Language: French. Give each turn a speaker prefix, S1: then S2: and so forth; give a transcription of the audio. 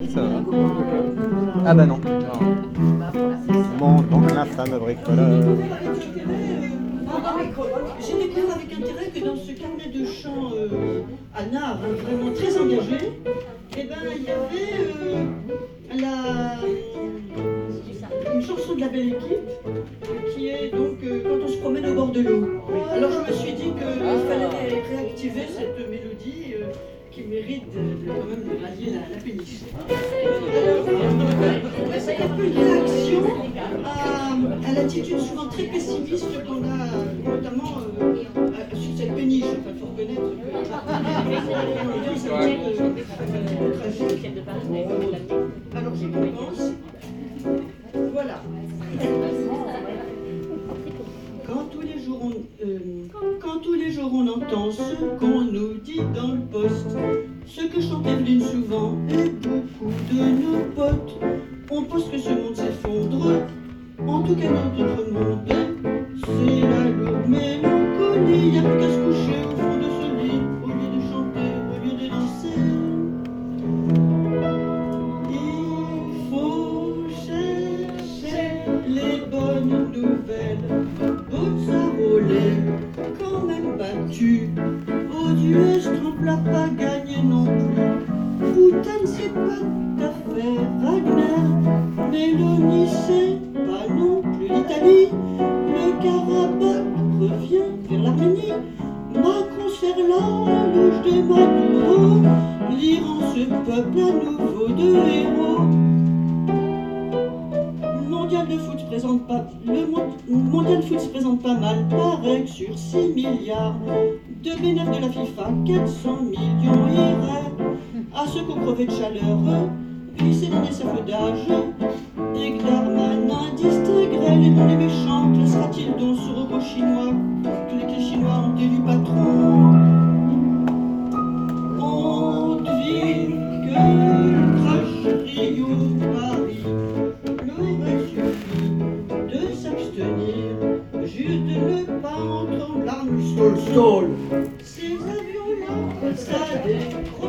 S1: Ça va. Ah bah non.
S2: Bon, donc l'infâme bricoleur.
S3: J'ai découvert avec intérêt que dans ce carnet de chant à Nard, vraiment très engagé, eh ben, il y avait une chanson de la belle équipe qui est donc quand on se promène au bord de l'eau. Alors je me suis dit qu'il fallait réactiver cette mélodie qui mérite quand même de rallier la péniche. C'est un peu une réaction à l'attitude souvent très pessimiste qu'on a, notamment sur cette péniche. Enfin, il faut reconnaître que alors je commence. Voilà. Quand tous les jours on entend ce qu'on nous dit dans le poste, ce que chante Evelyne souvent et beaucoup de nos potes, on pense que ce monde s'effondre, en tout cas notre monde, c'est la lourde mélancolie, y a plus qu'à se coucher au fond de ce lit, au lieu de chanter, au lieu de danser. Il faut chercher les bonnes nouvelles. Bozzarolet, quand même battu. Odieuse trompe l'a pas gagné non plus. Poutane, c'est pas tout à fait Wagner. Mélanie, c'est pas non plus l'Italie. Le Karabakh revient vers l'Arménie. Macron serre la louche de Maduro. L'Iran, ce peuple à nouveau de héros. Le mondial de foot se présente pas mal, paraît que sur 6 milliards de bénéfices de la FIFA, 400 millions iraient à ceux qu'on crevait de chaleur, glisser dans des safaudages, et que Darmanin distinguerait les bons et les méchants. Classera-t-il donc ce robot chinois tous les Chinois ont élu patron? Honte, ville, que crash, Rio, Paris, l'aurait suffi de s'abstenir, juste de ne pas entendre l'arme stol. Ces avions-là, ça décroche.